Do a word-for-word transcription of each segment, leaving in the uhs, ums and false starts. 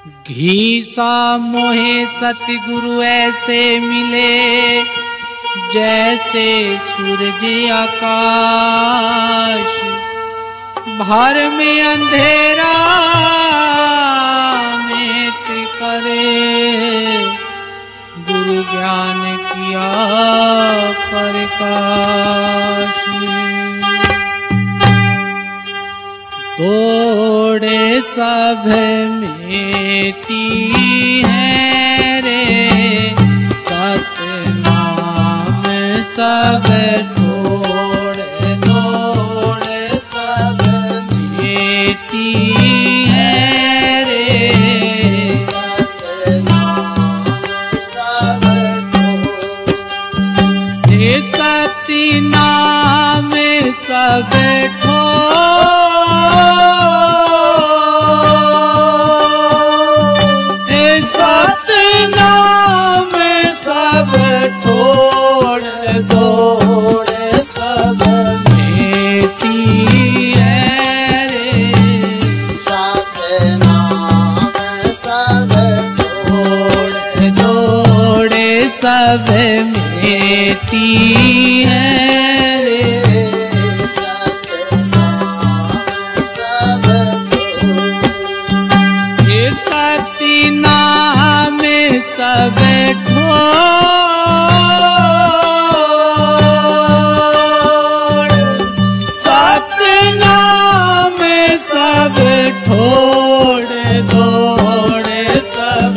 घी सा मोहे सतगुरु ऐसे मिले, जैसे सूरज आकाश। भर में अंधेरा मिट करे, गुरु ज्ञान किया प्रकाश। तोड़े सब मेटी है रे, सतनाम सब तोड़े तोड़े सब मेटी है रे, सतनाम सब तोड़े सतनाम सब सब मेटी है रे, ये सतनाम सब ठोड़, सतनाम सब ठोड़ दौड़े सब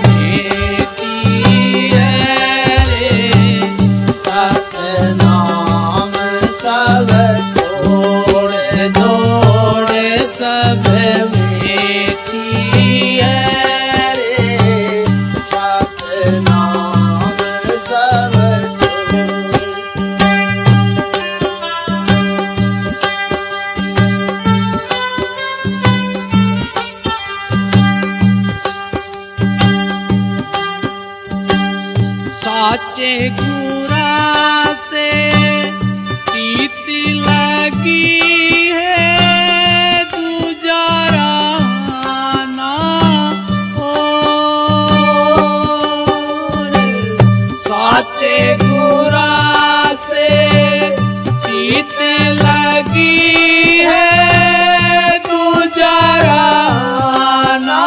साचे गुरा से प्रीत लगी है, दूजा राना हो। साचे गुरा से प्रीत लगी है, दूजा राना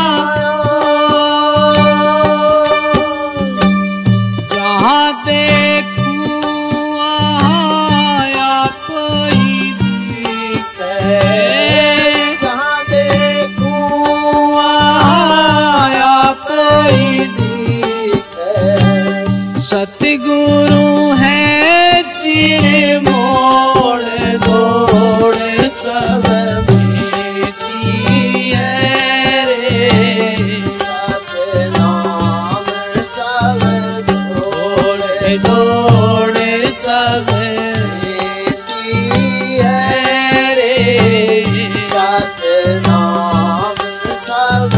सतगुरु है सिर मोड़ दौड़ सब मेटी है रे, सतनाम सब दौड़ दौड़ सब मेटी है रे, सतनाम सब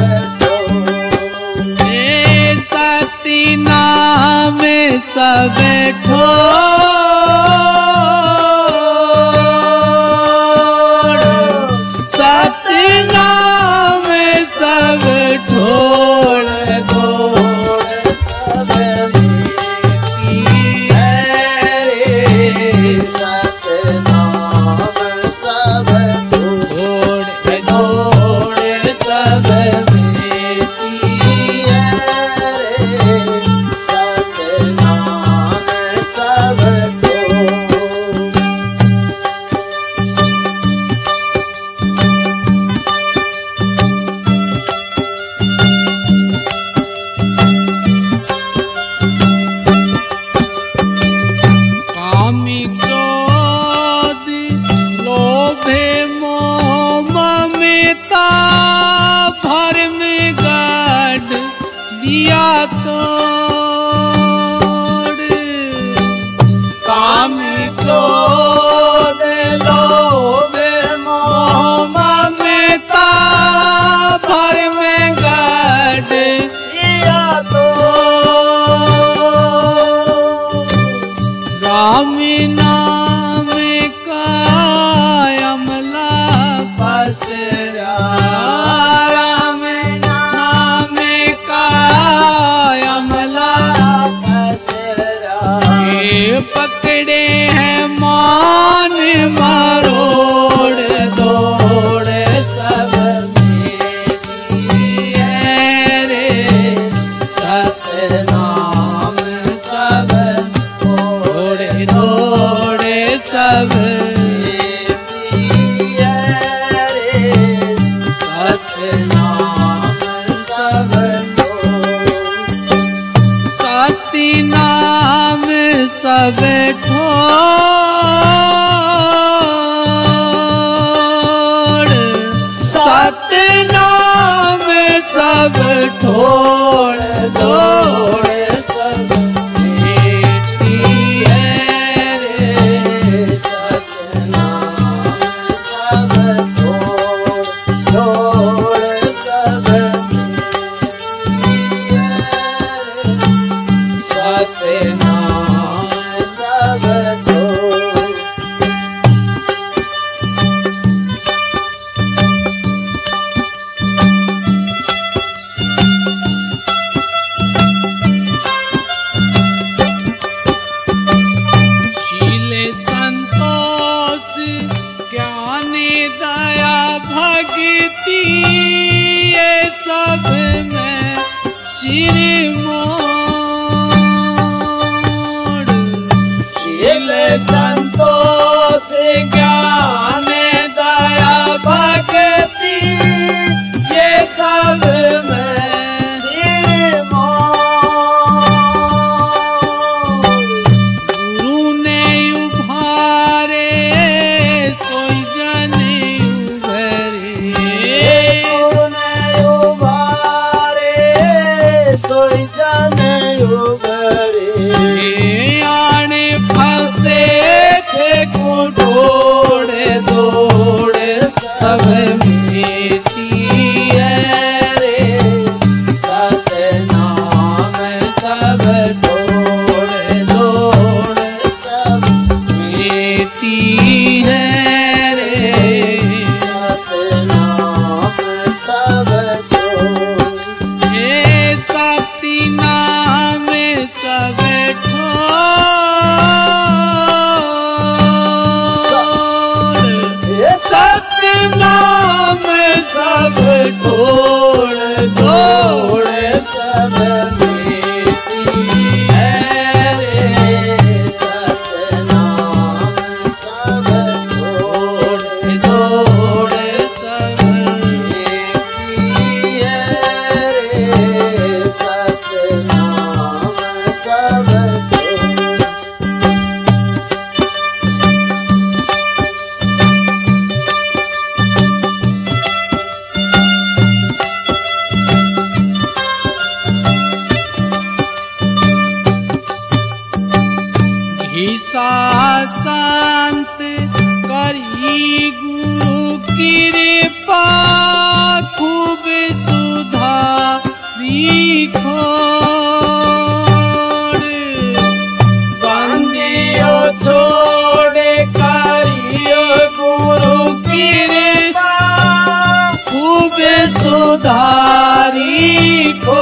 दौड़ सतनाम सब ठोड़, सतनाम सब ठोड़ दौड़ सब मेटी है रे, सतनाम सब ठोड़ दौड़ सब मेटी है रे, सतनाम सब नाम सब ठोड़, सती नाम सब ठोड़, सत नाम सब ठोड़ दौड़ सब मेटी है रे, सत नाम सब ठोड़ दौड़ सब मेटी है रे, सत नाम सब ठोड़। शील संतोष ज्ञान दया भक्ति ये सब में सिर मोड़, शील संतोष ज्ञान दया भक्ति ये सब में सिर मोड़, गुरु ने उभारे सोई जन उभरे, गुरु ने उबारे सोई जन उबरे, आने फंसे थे दौड़े दौड़े सब मेटी है रे, सत नाम सब दौड़े दौड़े सब बेटी है रे, सत नाम सब ठोड़, हे सती नाम सब ठोड़, ये सत नाम सब ठोड़ दौड़ सब मेटी है रे, सत नाम सब ठोड़ दौड़ सब मेटी है रे, सत नाम सब ठोड़। घिसा शांत करी गुरु कृपा खूब सुधारी खोड़, बंदियो छोड़े करियो गुरु कृपा खूब सुधारी को,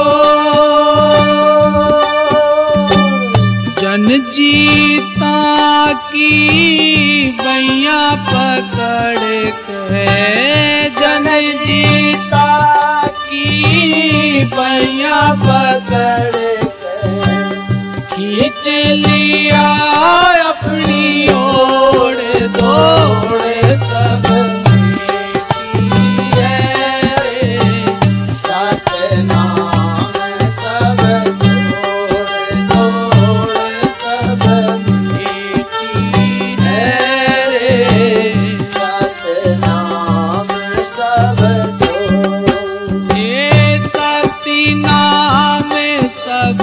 जन जीता की बैया पकड़ के, जन जीता की बैया पकड़ के खींच लिया अपनी ओर दौड़ सब मेटी है रे, सत नाम सब ठोड़ दौड़ सब मेटी है रे, सत नाम सब ठोड़, हे सती नाम सब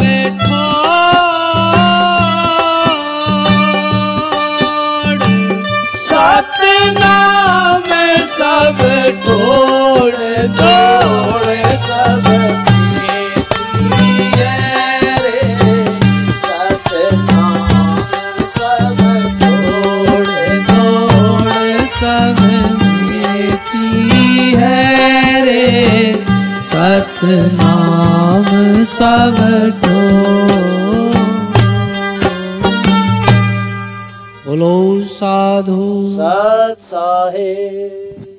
ठोड़, सत नाम सब ठोड़ दौड़ सब मेटी है रे, सत नाम सब ठोड़ दौड़ सब मेटी है रे, सतनाम सब ठोड़। बोलो साधु सत साहेब।